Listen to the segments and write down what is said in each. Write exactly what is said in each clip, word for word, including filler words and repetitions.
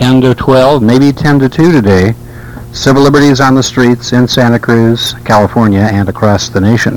ten to twelve, maybe ten to two today. Civil liberties on the streets in Santa Cruz, California, and across the nation.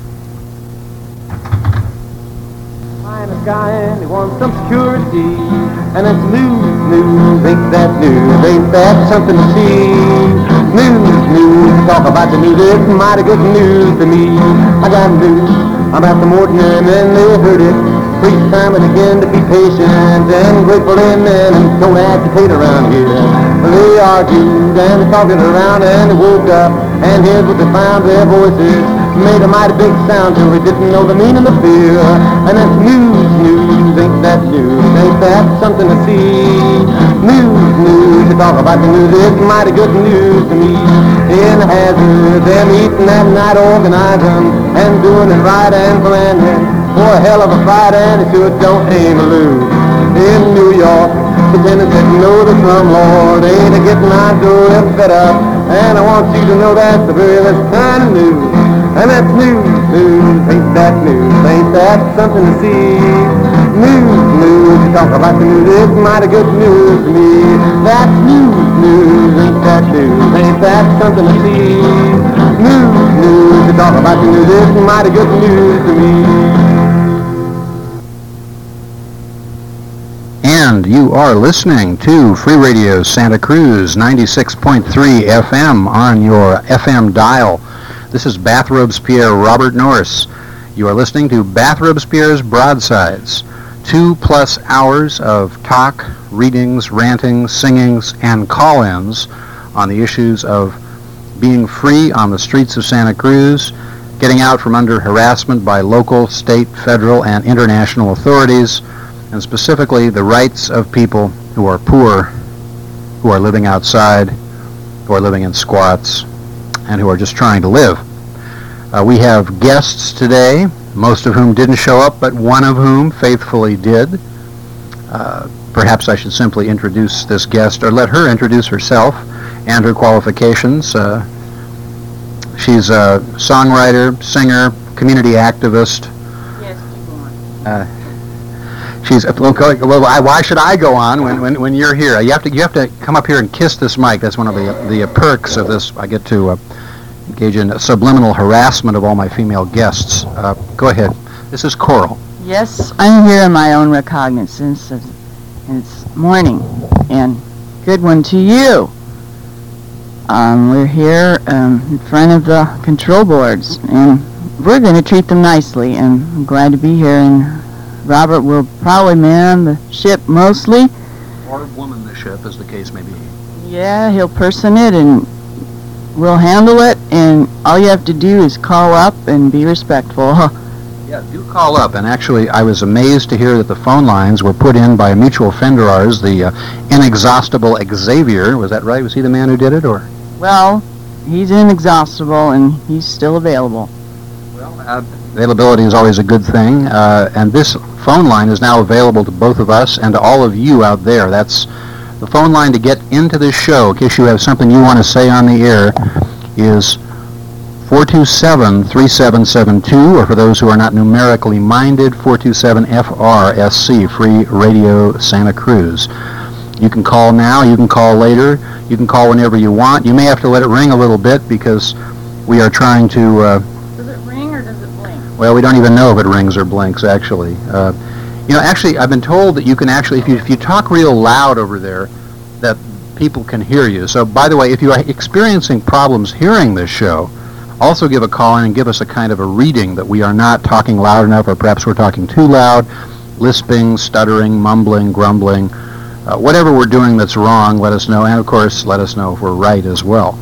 Flying the sky and he wants some security, and it's news, news, ain't that news, ain't that something to see? News, news, talk about the news, it's mighty good news to me. I got news about some ordinary men, they heard it. Preach time and again to be patient and grateful amen, and don't agitate around here. They argued and they talked it around and they woke up, and here's what they found, their voices made a mighty big sound till they didn't know the meaning of fear. And that's news, news, ain't that news, ain't that something to see? News, news, you talk about the news, it's mighty good news to me. In the hazard, they're meeting that night, organizing and doing it right and planning for a hell of a fight, and they sure don't aim to lose. In New York, the tenants that know the slumlord ain't a getting my door fed up, and I want you to know that's the very last kind of news. And that's news, news, ain't that news, ain't that something to see? News, news, you talk about the news, it's mighty good news to me. That's news, news, ain't that news, ain't that something to see? News, news, you talk about the news, it's mighty good news to me. And you are listening to Free Radio Santa Cruz, ninety-six point three F M on your F M dial. This is Bathrobes Pierre Robert Norris. You are listening to Bathrobes Pierre's Broadsides, two plus hours of talk, readings, rantings, singings, and call-ins on the issues of being free on the streets of Santa Cruz, getting out from under harassment by local, state, federal, and international authorities, and specifically the rights of people who are poor, who are living outside, who are living in squats, and who are just trying to live. Uh, we have guests today, most of whom didn't show up, but one of whom faithfully did. Uh, perhaps I should simply introduce this guest, or let her introduce herself and her qualifications. Uh, she's a songwriter, singer, community activist. Yes, keep going. Uh, She's well, why should I go on when, when, when you're here? You have to you have to come up here and kiss this mic. That's one of the the perks of this. I get to uh, engage in subliminal harassment of all my female guests. Uh, go ahead. This is Coral. Yes, I'm here in my own recognizance. And it's morning, and good one to you. Um, we're here um, in front of the control boards, and we're going to treat them nicely. And I'm glad to be here. And Robert will probably man the ship mostly. Or woman the ship, as the case may be. Yeah, he'll person it, and we'll handle it, and all you have to do is call up and be respectful. Yeah, do call up. And actually, I was amazed to hear that the phone lines were put in by a mutual friend of ours, the uh, inexhaustible Xavier. Was that right? Was he the man who did it, or? Well, he's inexhaustible, and he's still available. Well, uh, availability is always a good thing, uh, and this phone line is now available to both of us and to all of you out there. That's the phone line to get into this show, in case you have something you want to say on the air, is four two seven, three seven seven two, or for those who are not numerically minded, four two seven F R S C, Free Radio Santa Cruz. You can call now, you can call later, you can call whenever you want. You may have to let it ring a little bit because we are trying to... Uh, Well, we don't even know if it rings or blinks, actually. Uh, you know, actually, I've been told that you can actually, if you if you talk real loud over there, that people can hear you. So, by the way, if you are experiencing problems hearing this show, also give a call in and give us a kind of a reading that we are not talking loud enough, or perhaps we're talking too loud, lisping, stuttering, mumbling, grumbling. Uh, whatever we're doing that's wrong, let us know. And, of course, let us know if we're right as well.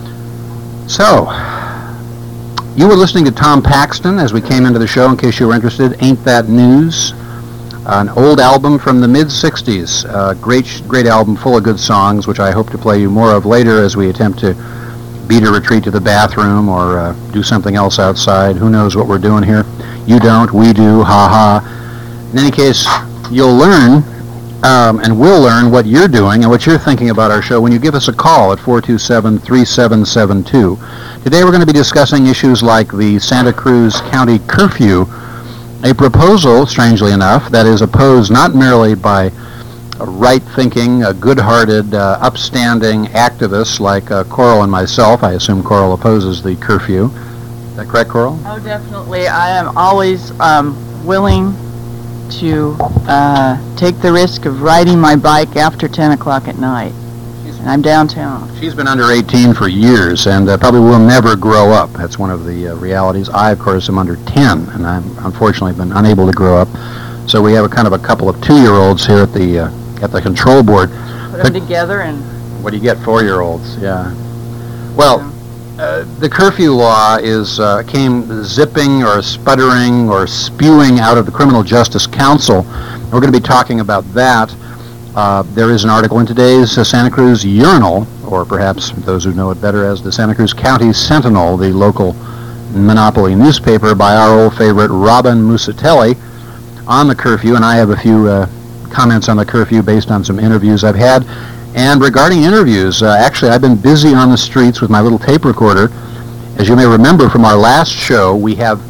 So... You were listening to Tom Paxton as we came into the show, in case you were interested. Ain't That News? An old album from the mid sixties. Uh, great, great album full of good songs, which I hope to play you more of later as we attempt to beat a retreat to the bathroom or uh, do something else outside. Who knows what we're doing here? You don't, we do, ha ha. In any case, you'll learn um, and will learn what you're doing and what you're thinking about our show when you give us a call at four two seven, three seven seven two. Today we're going to be discussing issues like the Santa Cruz County curfew, a proposal, strangely enough, that is opposed not merely by right-thinking, uh, good-hearted, uh, upstanding activists like uh, Coral and myself. I assume Coral opposes the curfew. Is that correct, Coral? Oh, definitely. I am always um, willing to uh, take the risk of riding my bike after ten o'clock at night. And I'm downtown. She's been under eighteen for years and uh, probably will never grow up. That's one of the uh, realities. I, of course, am under ten, and I've unfortunately been unable to grow up. So we have a kind of a couple of two-year-olds here at the uh, at the control board. Put them together and... What do you get, four-year-olds? Yeah. Well, uh, the curfew law is uh, came zipping or sputtering or spewing out of the Criminal Justice Council. We're going to be talking about that. Uh, there is an article in today's uh, Santa Cruz Urinal, or perhaps those who know it better as the Santa Cruz County Sentinel, the local monopoly newspaper, by our old favorite Robin Musatelli on the curfew, and I have a few uh, comments on the curfew based on some interviews I've had. And regarding interviews, uh, actually I've been busy on the streets with my little tape recorder. As you may remember from our last show, we have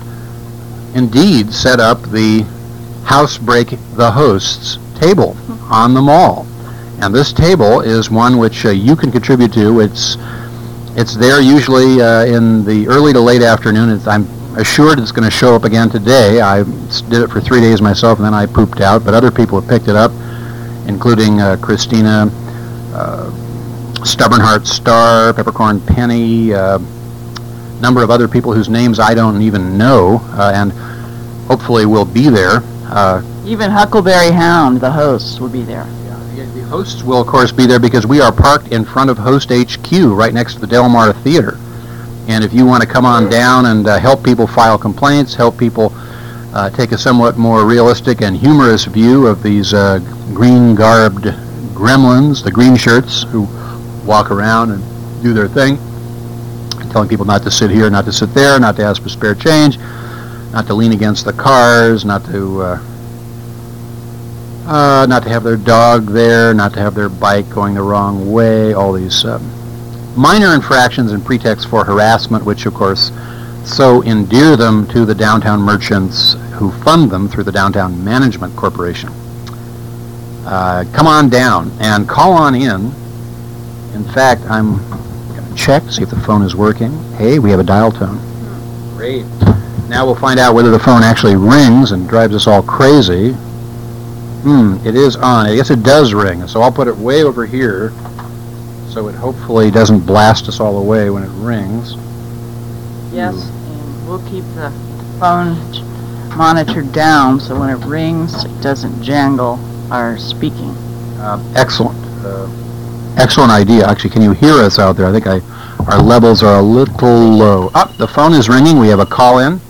indeed set up the Housebreak the Hosts table on the mall, and this table is one which uh, you can contribute to. It's it's there usually uh, in the early to late afternoon. It's, I'm assured it's going to show up again today. I did it for three days myself, and then I pooped out, but other people have picked it up, including uh, Christina, uh, Stubbornheart Star, Peppercorn Penny, a uh, number of other people whose names I don't even know, uh, and hopefully will be there. Uh, Even Huckleberry Hound, the host, will be there. Yeah, the hosts will, of course, be there because we are parked in front of Host H Q, right next to the Del Mar Theater. And if you want to come on down and uh, help people file complaints, help people uh, take a somewhat more realistic and humorous view of these uh, green-garbed gremlins, the green shirts, who walk around and do their thing, telling people not to sit here, not to sit there, not to ask for spare change, not to lean against the cars, not to uh, uh, not to have their dog there, not to have their bike going the wrong way, all these uh, minor infractions and pretexts for harassment, which of course so endear them to the downtown merchants who fund them through the Downtown Management Corporation. Uh, come on down and call on in. In fact, I'm going to check, see if the phone is working. Hey, we have a dial tone. Great. Now we'll find out whether the phone actually rings and drives us all crazy. Hmm, it is on. I guess it does ring, so I'll put it way over here so it hopefully doesn't blast us all away when it rings. Yes, and we'll keep the phone monitored down so when it rings it doesn't jangle our speaking. Uh, excellent. Uh, excellent idea. Actually, can you hear us out there? I think I, our levels are a little low. Ah, the phone is ringing. We have a call in.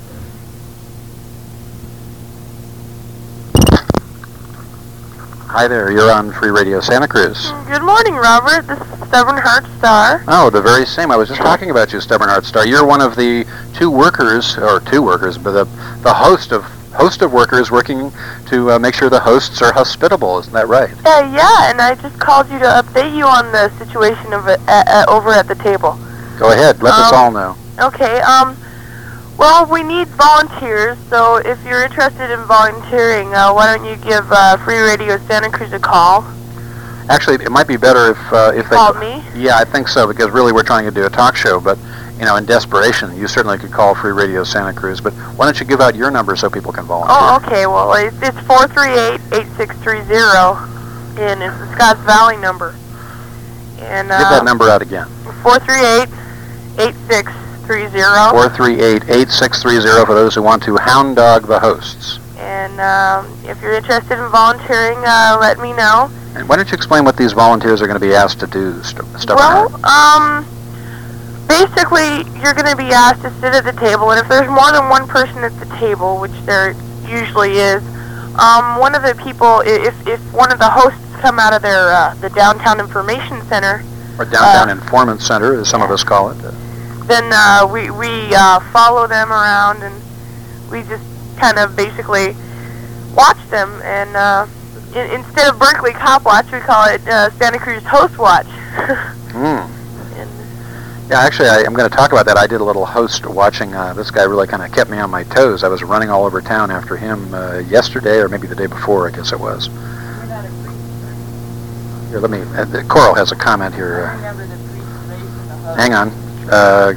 Hi there, you're on Free Radio Santa Cruz. Good morning, Robert. This is Stubbornheart Star. Oh, the very same. I was just talking about you, Stubbornheart Star. You're one of the two workers, or two workers, but the, the host of host of workers working to uh, make sure the hosts are hospitable. Isn't that right? Uh, yeah, and I just called you to update you on the situation of it, uh, uh, over at the table. Go ahead. Let um, us all know. Okay. Um. Well, we need volunteers, so if you're interested in volunteering, uh, why don't you give uh, Free Radio Santa Cruz a call? Actually, it might be better if uh, if they called me. Yeah, I think so, because really we're trying to do a talk show, but you know, in desperation, you certainly could call Free Radio Santa Cruz. But why don't you give out your number so people can volunteer? Oh, okay. Well, it's, it's four three eight, eight six three zero, and it's the Scotts Valley number. And uh, give that number out again. four three eight, eight six three zero. four three eight, eight six three zero for those who want to hound dog the hosts. And um, if you're interested in volunteering, uh, let me know. And why don't you explain what these volunteers are going to be asked to do, St- Well, um, basically, you're going to be asked to sit at the table, and if there's more than one person at the table, which there usually is, um, one of the people, if if one of the hosts come out of their uh, the Downtown Information Center, or Downtown uh, Informant Center, as some of us call it, then uh, we we uh, follow them around, and we just kind of basically watch them. And uh, in, instead of Berkeley Cop Watch, we call it uh, Santa Cruz Host Watch. mm. Yeah, actually, I, I'm going to talk about that. I did a little host watching. Uh, this guy really kind of kept me on my toes. I was running all over town after him uh, yesterday, or maybe the day before, I guess it was. Here, let me, uh, Coral has a comment here. Uh, remember the priest raising the host. hang on. Uh,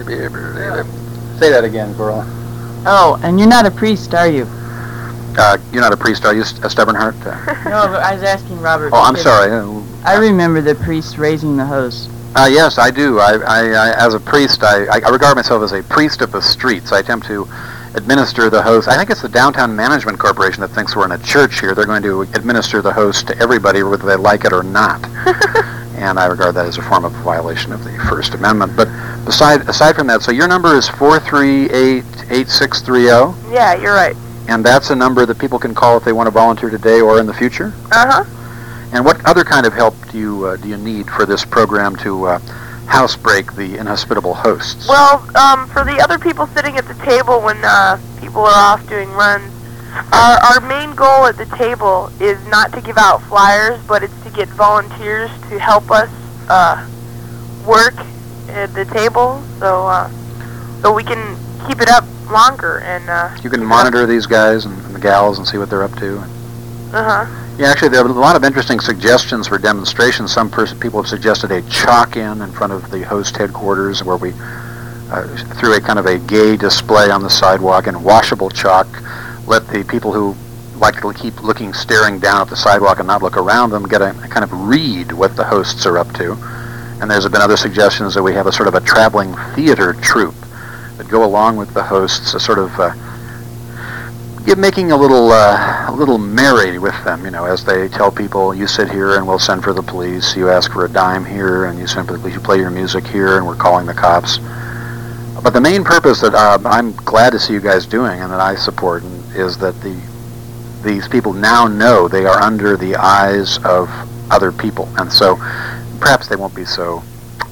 say that again, Coral. Oh, and you're not a priest, are you? Uh, you're not a priest, are you, a stubborn heart? Uh, No, but I was asking Robert. oh, I'm because sorry. Uh, I remember the priest raising the host. Uh, yes, I do. I, I, I as a priest, I, I regard myself as a priest of the streets. I attempt to administer the host. I think it's the Downtown Management Corporation that thinks we're in a church here. They're going to administer the host to everybody, whether they like it or not. And I regard that as a form of violation of the First Amendment. But beside, aside from that, so your number is four three eight, eight six three zero, Yeah, you're right. and that's a number that people can call if they want to volunteer today or in the future? Uh-huh. And what other kind of help do you uh, do you need for this program to uh, housebreak the inhospitable hosts? Well, um, for the other people sitting at the table when uh, people are off doing runs, our, our main goal at the table is not to give out flyers, but it's to get volunteers to help us uh, work at the table, so uh, so we can keep it up longer and uh, You can monitor these guys and, and the gals and see what they're up to. Uh-huh. Yeah, actually, there are a lot of interesting suggestions for demonstrations. Some pers- people have suggested a chalk-in in front of the host headquarters where we, uh, through a kind of a gay display on the sidewalk and washable chalk, let the people who like to keep looking, staring down at the sidewalk and not look around them, get a, a kind of read what the hosts are up to. And there's been other suggestions that we have a sort of a traveling theater troupe that go along with the hosts, a sort of uh, give, making a little uh, a little merry with them, you know, as they tell people, you sit here and we'll send for the police, you ask for a dime here and you send for the police, you play your music here and we're calling the cops. But the main purpose that uh, I'm glad to see you guys doing and that I support is that the these people now know they are under the eyes of other people, and so perhaps they won't be so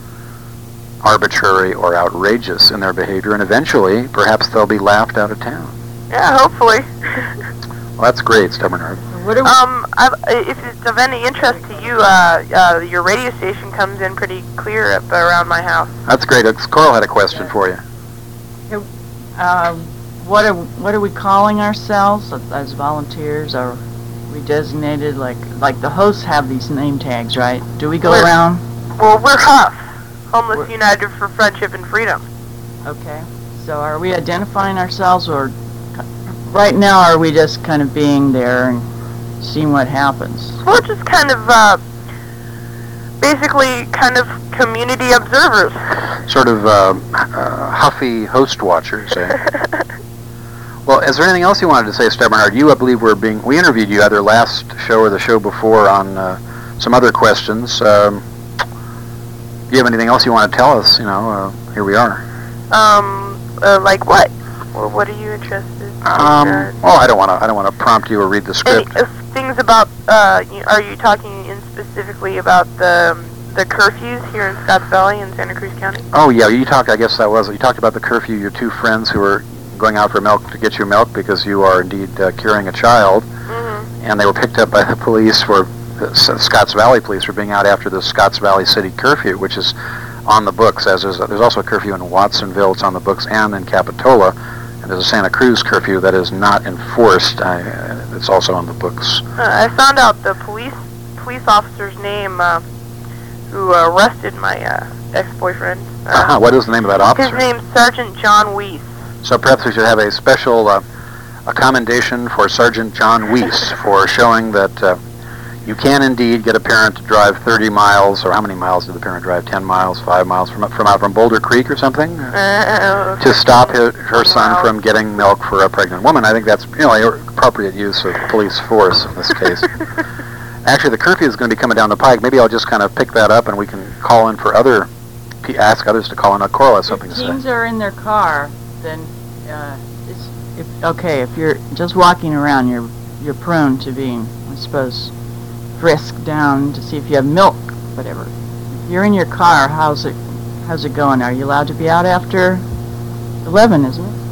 arbitrary or outrageous in their behavior, and eventually perhaps they'll be laughed out of town. Yeah, hopefully. Well, that's great, Stubborn Heart. What do we, Um, I've, if it's of any interest to you, uh, uh, your radio station comes in pretty clear up around my house. That's great. Uh, Coral had a question for you. uh, what are what are we calling ourselves as volunteers? Are we designated like like the hosts have these name tags, right? Do we go We're- around? Well, we're Huff, Homeless We're- United for Friendship and Freedom. Okay. So are we identifying ourselves, or right now are we just kind of being there and seeing what happens? We're just kind of, uh, basically kind of community observers. Sort of uh, uh, huffy host watchers, eh? Well, is there anything else you wanted to say, Stubborn Heart? You, I believe, were being, we interviewed you either last show or the show before on uh, some other questions. Um, do you have anything else you want to tell us? You know, uh, here we are. Um, uh, like what? Well, what are you interested in? Um, Uh, well, I don't want to. I don't want to prompt you or read the Any script. uh, things about? Uh, you, are you talking in specifically about the the curfews here in Scotts Valley and Santa Cruz County? Oh yeah, you talked. I guess that was. You talked about the curfew. Your two friends who were going out for milk to get you milk because you are indeed uh, carrying a child, Mm-hmm. and they were picked up by the police for the S- Scotts Valley police for being out after the Scotts Valley City curfew, which is on the books. As there's, there's also a curfew in Watsonville. It's on the books, and in Capitola. And there's a Santa Cruz curfew that is not enforced. I, uh, it's also on the books. Uh, I found out the police police officer's name uh, who uh, arrested my uh, ex-boyfriend. Uh, Uh-huh. What is the name of that His officer? name's Sergeant John Weiss. So perhaps we should have a special uh, a commendation for Sergeant John Weiss for showing that uh, you can indeed get a parent to drive thirty miles, or how many miles did the parent drive? ten miles, five miles from from out from Boulder Creek or something? Uh, To stop her, her son Wow. from getting milk for a pregnant woman. I think that's, you know, appropriate use of police force in this case. Actually, the curfew is going to be coming down the pike. Maybe I'll just kind of pick that up and we can call in for other, pe- ask others to call in. Coral has something If to teens say. are in their car, then uh, it's, if, okay, if you're just walking around, you're you're prone to being, I suppose, frisked down to see if you have milk, whatever. If you're in your car, how's it how's it going? Are you allowed to be out after eleven, isn't it?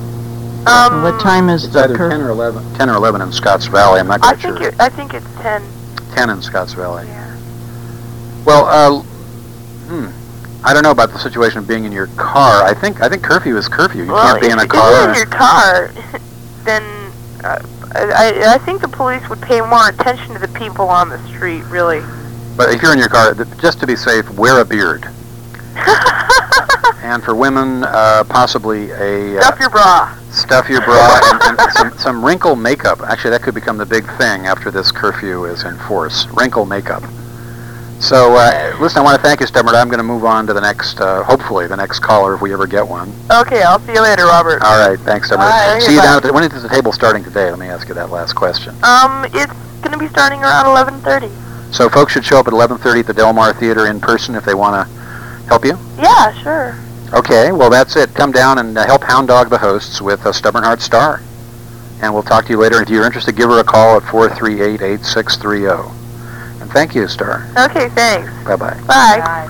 um, What time is It's the either cur- ten or eleven. ten or eleven in Scotts Valley. I'm not I quite think sure. it, I think it's ten. ten in Scotts Valley. Yeah. Well, uh, hmm. I don't know about the situation of being in your car. I think I think curfew is curfew. You Well, can't be in a if, car. if you're in your car, then uh, I, I think the police would pay more attention to the people on the street, really. But if you're in your car, th- just to be safe, wear a beard. And for women, uh, possibly a... Uh, Stuff your bra. Stuff your bra and, and some, some wrinkle makeup. Actually, that could become the big thing after this curfew is in force. Wrinkle makeup. So, uh, listen, I want to thank you, Stubborn. I'm going to move on to the next, uh, hopefully, the next caller if we ever get one. Okay, I'll see you later, Robert. All right, thanks, Stubborn. All right, see you bye. down at the, when is the table starting today? Let me ask you that last question. Um, it's going to be starting around eleven thirty. So folks should show up at eleven thirty at the Del Mar Theater in person if they want to help you? Yeah, sure. Okay, well, that's it. Come down and uh, help hound dog the hosts with a Stubborn Heart Star. And we'll talk to you later. If you're interested, give her a call at four three eight, eight six three zero. And thank you, Star. Okay, thanks. Bye-bye. Bye.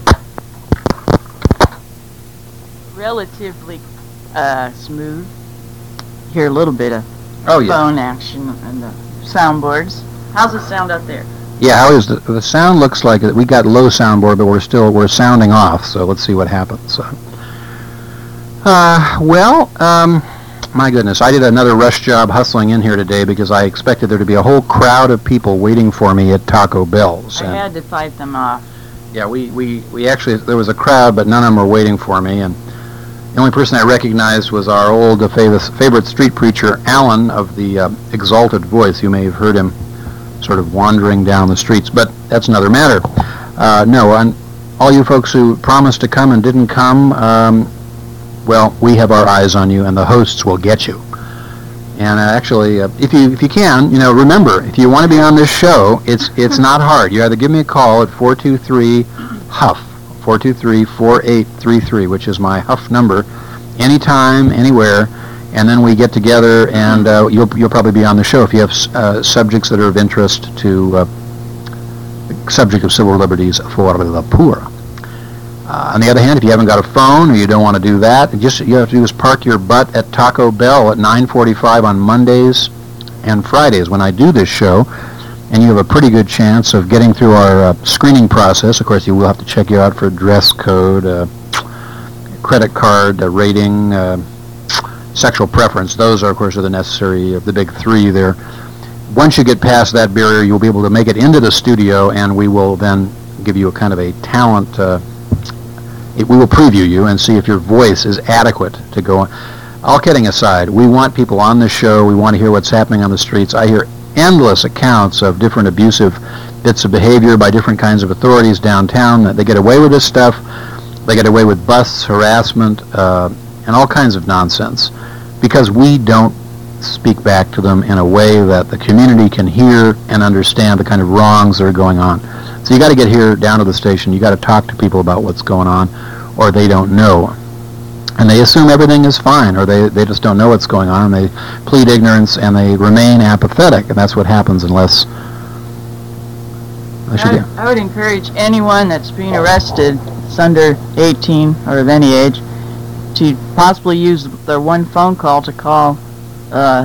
Relatively uh, smooth. Hear a little bit of Oh, yeah. phone action and the soundboards. How's it sound out there? Yeah, how is the, the sound looks like it. We got low soundboard, but we're still, we're sounding off, so let's see what happens. Uh, well, um, my goodness, I did another rush job hustling in here today because I expected there to be a whole crowd of people waiting for me at Taco Bell's. I And had to fight them off. yeah, we, we, we actually, there was a crowd, but none of them were waiting for me, and the only person I recognized was our old uh, favorite, favorite street preacher, Alan, of the uh, Exalted Voice. You may have heard him sort of wandering down the streets, but that's another matter. Uh, no, and all you folks who promised to come and didn't come, um, well, we have our eyes on you, and the hosts will get you. And uh, actually, uh, if you if you can, you know, remember, if you want to be on this show, it's it's not hard. You either give me a call at four two three Huff, four two three, four eight three three, which is my Huff number, anytime, anywhere, and then we get together, and uh, you'll you'll probably be on the show if you have uh, subjects that are of interest to uh, the subject of civil liberties for the poor. Uh, on the other hand, if you haven't got a phone or you don't want to do that, just you have to do is park your butt at Taco Bell at nine forty-five on Mondays and Fridays when I do this show, and you have a pretty good chance of getting through our uh, screening process. Of course, you will have to check you out for dress code, uh, credit card uh, rating, uh, sexual preference. Those, are, of course, are the necessary, uh, the big three there. Once you get past that barrier, you'll be able to make it into the studio, and we will then give you a kind of a talent. Uh, it, we will preview you and see if your voice is adequate to go on. All kidding aside, we want people on the show. We want to hear what's happening on the streets. I hear endless accounts of different abusive bits of behavior by different kinds of authorities downtown. They get away with this stuff. They get away with busts, harassment, uh, and all kinds of nonsense because we don't speak back to them in a way that the community can hear and understand the kind of wrongs that are going on. So you got to get here down to the station. You got to talk to people about what's going on, or they don't know. And they assume everything is fine, or they, they just don't know what's going on, and they plead ignorance, and they remain apathetic, and that's what happens unless... unless you I, do. I would encourage anyone that's being arrested, that's under eighteen or of any age, to possibly use their one phone call to call uh,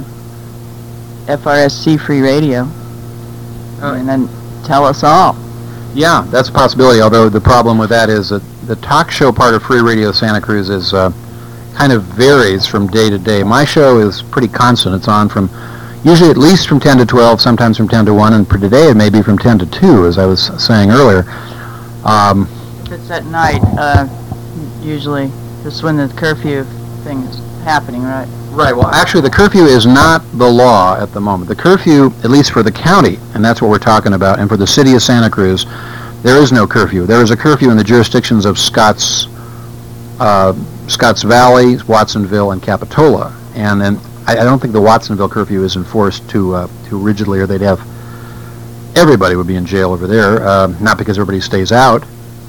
F R S C Free Radio, Oh. and then tell us all. Yeah, that's a possibility, although the problem with that is that the talk show part of Free Radio Santa Cruz is uh, kind of varies from day to day. My show is pretty constant. It's on from usually at least from ten to twelve, sometimes from ten to one, and for today it may be from ten to two, as I was saying earlier. Um, If it's at night, uh, usually, just when the curfew thing is happening, right? Right, well, actually, the curfew is not the law at the moment. The curfew, at least for the county, and that's what we're talking about, and for the city of Santa Cruz, there is no curfew. There is a curfew in the jurisdictions of Scotts, uh, Scotts Valley, Watsonville, and Capitola. And then I, I don't think the Watsonville curfew is enforced too, uh, too rigidly, or they'd have, everybody would be in jail over there, uh, not because everybody stays out.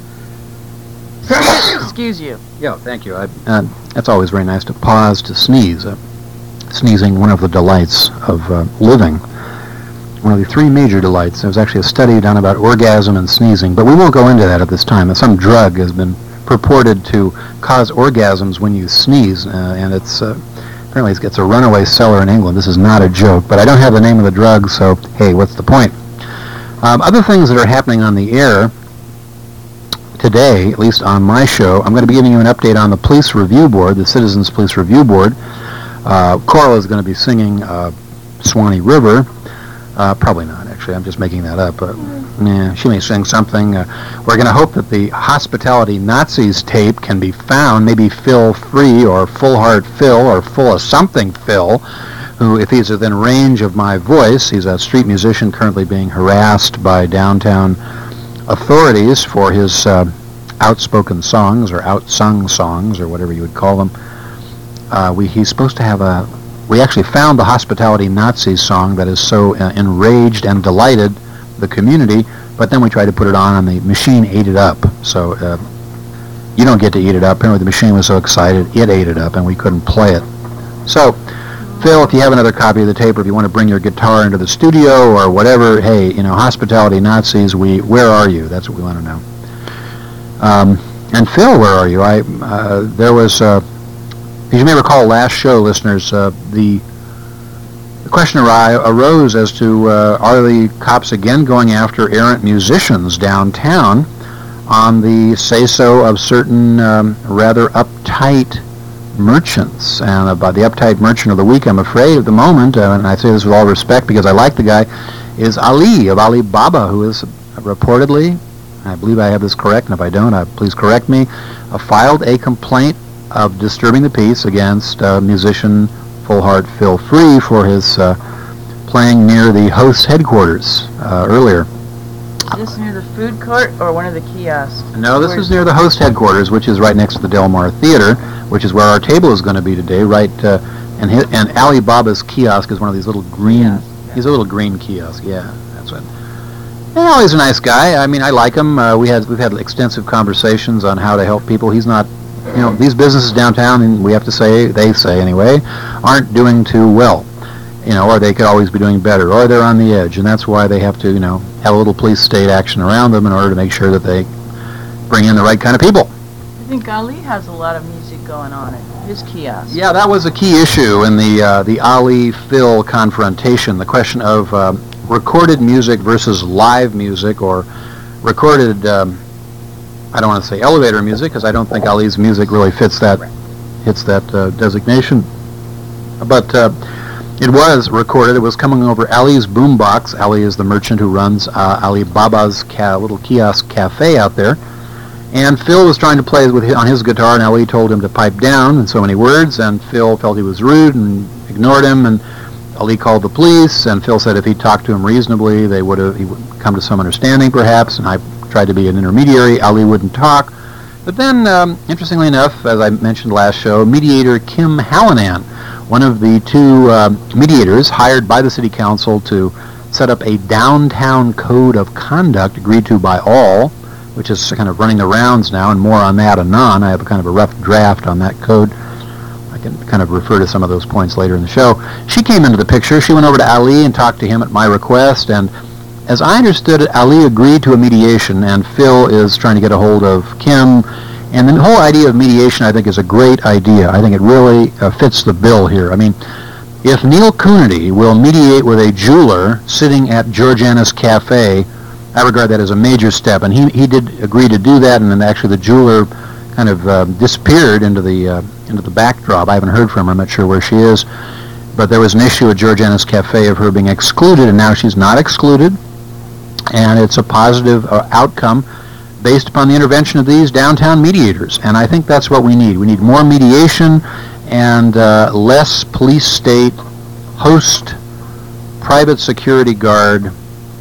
Excuse you. Yeah, thank you. I, uh, that's always very nice to pause to sneeze. Uh, sneezing, one of the delights of uh, living. One of the three major delights. There was actually a study done about orgasm and sneezing, but we won't go into that at this time. Some drug has been purported to cause orgasms when you sneeze, uh, and it's uh, apparently it's a runaway seller in England. This is not a joke, but I don't have the name of the drug, so hey, what's the point? Um, other things that are happening on the air today, at least on my show, I'm going to be giving you an update on the Police Review Board, the Citizens Police Review Board. Uh, Coral is going to be singing uh, Swanee River. Uh, probably not, actually. I'm just making that up. But, yeah, she may sing something. Uh, we're going to hope that the Hospitality Nazis tape can be found, maybe Phil Free or Full Heart Phil or Full of Something Phil, who, if he's within range of my voice, he's a street musician currently being harassed by downtown authorities for his uh, outspoken songs or outsung songs or whatever you would call them. Uh, we, he's supposed to have a... We actually found the Hospitality Nazis song that is so uh, enraged and delighted the community, but then we tried to put it on and the machine ate it up. So uh, you don't get to eat it up. Apparently the machine was so excited it ate it up and we couldn't play it. So, Phil, if you have another copy of the tape or if you want to bring your guitar into the studio or whatever, hey, you know, Hospitality Nazis, we, where are you? That's what we want to know. Um, and Phil, where are you? I uh, there was... Uh, As you may recall, last show, listeners, uh, the, the question ar- arose as to uh, are the cops again going after errant musicians downtown on the say-so of certain um, rather uptight merchants. And about the uptight merchant of the week, I'm afraid, at the moment, uh, and I say this with all respect because I like the guy, is Ali of Alibaba, who is reportedly, I believe I have this correct, and if I don't, uh, please correct me, uh, filed a complaint of disturbing the peace against uh, musician Full Heart Phil Free for his uh, playing near the host's headquarters uh, earlier. Is this near the food court or one of the kiosks? No, this is near the host headquarters, which is right next to the Del Mar Theater, which is where our table is going to be today. Right, uh, and his, and Alibaba's kiosk is one of these little green. Yes, yeah. He's a little green kiosk. Yeah, that's what. Well, he's a nice guy. I mean, I like him. Uh, we had we've had extensive conversations on how to help people. He's not. You know, these businesses downtown, and we have to say, they say anyway, aren't doing too well. You know, or they could always be doing better, or they're on the edge, and that's why they have to, you know, have a little police state action around them in order to make sure that they bring in the right kind of people. I think Ali has a lot of music going on at his kiosk. Yeah, that was a key issue in the uh, the Ali-Phil confrontation, the question of uh, recorded music versus live music, or recorded... Um, I don't want to say elevator music because I don't think Ali's music really fits that hits that uh, designation. But uh, it was recorded. It was coming over Ali's boombox. Ali is the merchant who runs uh, Alibaba's ca- little kiosk cafe out there. And Phil was trying to play with his, on his guitar, and Ali told him to pipe down in so many words. And Phil felt he was rude and ignored him. And Ali called the police. And Phil said if he talked to him reasonably, they would have he would come to some understanding, perhaps. And I tried to be an intermediary. Ali wouldn't talk. But then, um, interestingly enough, as I mentioned last show, mediator Kim Hallinan, one of the two uh, mediators hired by the city council to set up a downtown code of conduct agreed to by all, which is kind of running the rounds now, and more on that anon. I have a kind of a rough draft on that code. I can kind of refer to some of those points later in the show. She came into the picture. She went over to Ali and talked to him at my request, and as I understood it, Ali agreed to a mediation, and Phil is trying to get a hold of Kim. And the whole idea of mediation, I think, is a great idea. I think it really uh, fits the bill here. I mean, if Neil Coonerty will mediate with a jeweler sitting at Georgiana's Cafe, I regard that as a major step. And he, he did agree to do that, and then actually the jeweler kind of uh, disappeared into the uh, into the backdrop. I haven't heard from her. I'm not sure where she is. But there was an issue at Georgiana's Cafe of her being excluded, and now she's not excluded. And it's a positive uh, outcome based upon the intervention of these downtown mediators. And I think that's what we need. We need more mediation and uh, less police state, host, private security guard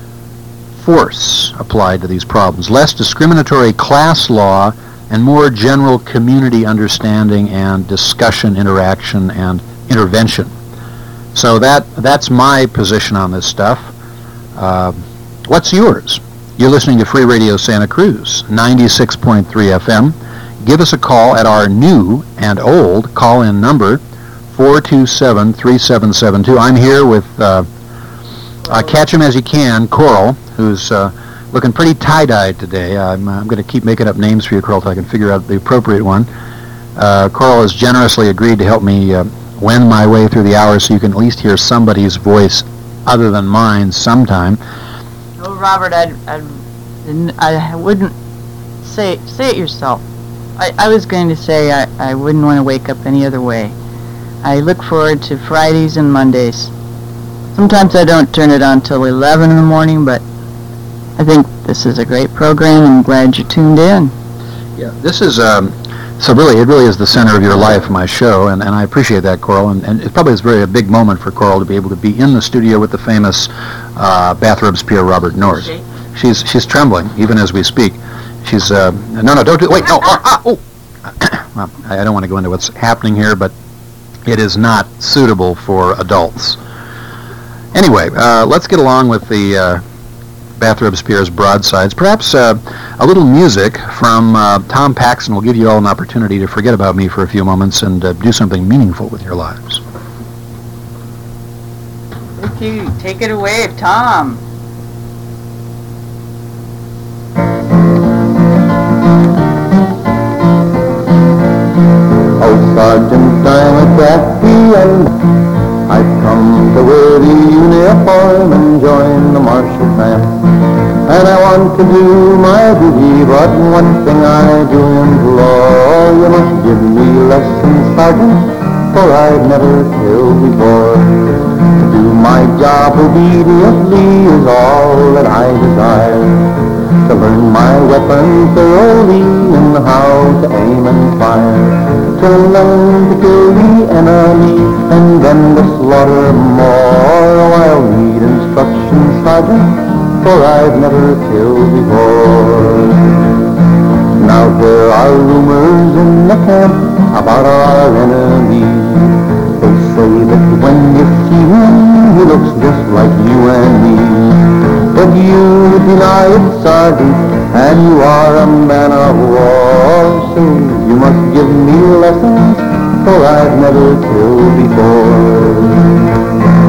force applied to these problems. Less discriminatory class law and more general community understanding and discussion, interaction, and intervention. So that that's my position on this stuff. Uh, What's yours? You're listening to Free Radio Santa Cruz, ninety-six point three F M. Give us a call at our new and old call-in number, four two seven, three seven seven two. I'm here with uh, uh, Catch Him As You Can, Coral, who's uh, looking pretty tie-dyed today. I'm, I'm going to keep making up names for you, Coral, so I can figure out the appropriate one. Uh, Coral has generously agreed to help me uh, wend my way through the hours so you can at least hear somebody's voice other than mine sometime. Oh, Robert, I'd, I'd, I wouldn't say say it yourself. I, I was going to say I, I wouldn't want to wake up any other way. I look forward to Fridays and Mondays. Sometimes I don't turn it on till eleven in the morning, but I think this is a great program, and I'm glad you tuned in. Yeah, this is, um, so really, it really is the center of your life, my show, and, and I appreciate that, Coral, and, and it probably is very a big moment for Coral to be able to be in the studio with the famous uh, Bathrobes peer Robert Norris. She's she's trembling, even as we speak. She's, uh, no, no, don't do, wait, no, oh, ah, oh. Well, I don't want to go into what's happening here, but it is not suitable for adults. Anyway, uh, let's get along with the uh, Bathrobes Pierre's broadsides. Perhaps uh, a little music from uh, Tom Paxton will give you all an opportunity to forget about me for a few moments and uh, do something meaningful with your lives. Thank you. Take it away, Tom. Oh, Sergeant, I'm a crafty and I've come to wear the uniform and join the martial band. And I want to do my duty, but one thing I do implore, you must give me lessons, Sergeant, for I've never killed before. To do my job obediently is all that I desire. To learn my weapon thoroughly and how to aim and fire. To learn to kill the enemy and then to slaughter more. I'll need instructions, Sergeant, for I've never killed before. Now there are rumors in the camp about our enemy. They say that when you see him, he looks just like you and me. But you deny it, Sergeant, and you are a man of war. So you must give me lessons, for I've never killed before.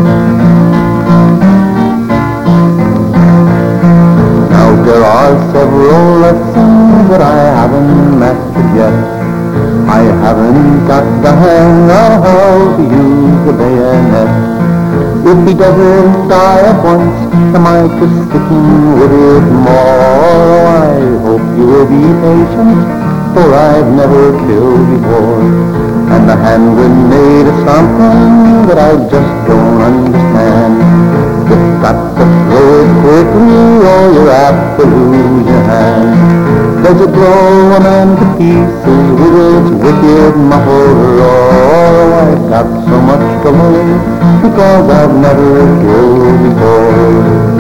There are several lessons that I haven't mastered yet. I haven't got the hang of how to use the bayonet. If he doesn't die at once, am I to sticking with it more? I hope you will be patient, for I've never killed before. And the hand grenade is something that I just don't understand. You've got to throw it quickly or you're apt to lose your hand. Does it blow a man to pieces with its wicked muffled roar? I've got so much to learn because I've never killed before.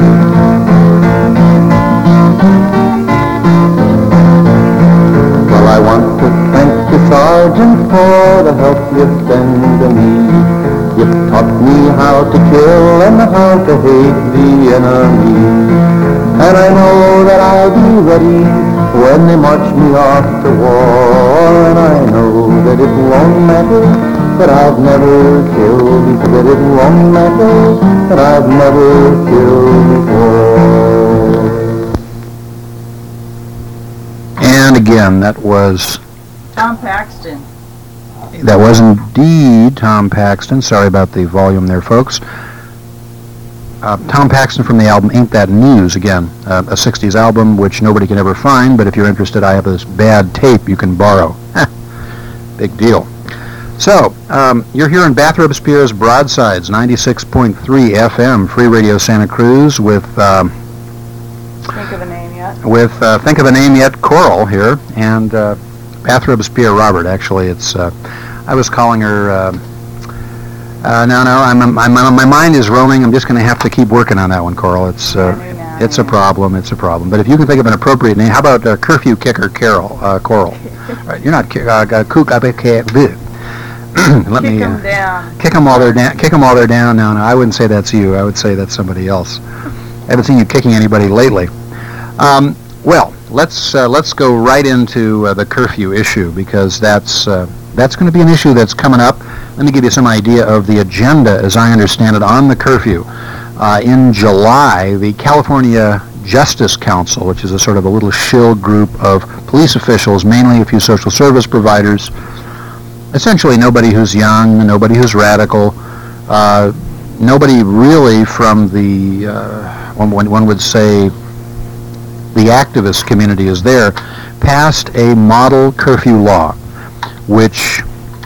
Well, I want to thank you, Sergeant, for the help you've been to me. You've taught me how to kill and how to hate the enemy. And I know that I'll be ready when they march me off to war. And I know that it won't matter that I've never killed before. That it won't matter that I've never killed before. And again, that was Tom Paxton. That was indeed Tom Paxton. Sorry about the volume there, folks. Uh, Tom Paxton from the album Ain't That News, again, uh, a sixties album which nobody can ever find, but if you're interested, I have this bad tape you can borrow. Big deal. So, um, you're here in Bathrobes Pierre's Broadsides, ninety-six point three F M, Free Radio Santa Cruz, with... Um, Think of a name yet. With uh, Think of a Name Yet, Coral here, and uh, Bathrobes Pierre Robert, actually. It's... Uh, I was calling her, uh, uh, no, no, I'm, I'm, I'm, my mind is roaming. I'm just going to have to keep working on that one, Coral. It's uh, it's a problem, it's a problem. But if you can think of an appropriate name, how about uh, Curfew Kicker Carol, uh, Coral? Right, you're not, uh, uh, Kook, I can't, let Kick me, them uh, down. Kick them while they're down, kick them while they're down. No, no, I wouldn't say that's you. I would say that's somebody else. I haven't seen you kicking anybody lately. Um, well, let's, uh, let's go right into uh, the curfew issue, because that's... Uh, That's going to be an issue that's coming up. Let me give you some idea of the agenda, as I understand it, on the curfew. Uh, in July, the California Justice Council, which is a sort of a little shill group of police officials, mainly a few social service providers, essentially nobody who's young, nobody who's radical, uh, nobody really from the, uh, one, one would say, the activist community is there, passed a model curfew law, which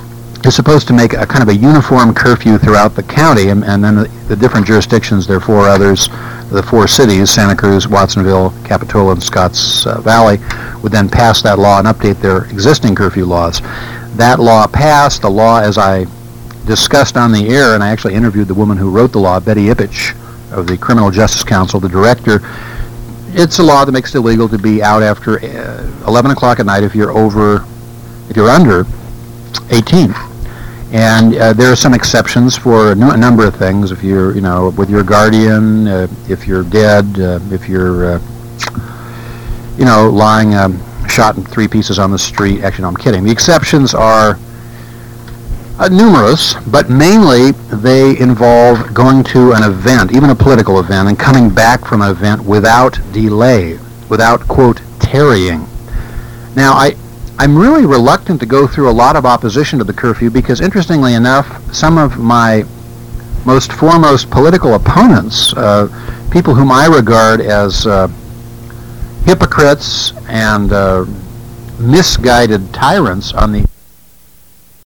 is supposed to make a kind of a uniform curfew throughout the county, and, and then the, the different jurisdictions, there are four others, the four cities, Santa Cruz, Watsonville, Capitola, and Scotts uh, Valley, would then pass that law and update their existing curfew laws. That law passed. The law, as I discussed on the air, and I actually interviewed the woman who wrote the law, Betty Ipich of the Criminal Justice Council, the director. It's a law that makes it illegal to be out after uh, eleven o'clock at night if you're over, if you're under eighteen. And uh, there are some exceptions for a, n- a number of things. If you're, you know, with your guardian, uh, if you're dead, uh, if you're, uh, you know, lying um, shot in three pieces on the street. Actually, no, I'm kidding. The exceptions are uh, numerous, but mainly they involve going to an event, even a political event, and coming back from an event without delay, without, quote, tarrying. Now, I... I'm really reluctant to go through a lot of opposition to the curfew because, interestingly enough, some of my most foremost political opponents, uh, people whom I regard as uh, hypocrites and uh, misguided tyrants on the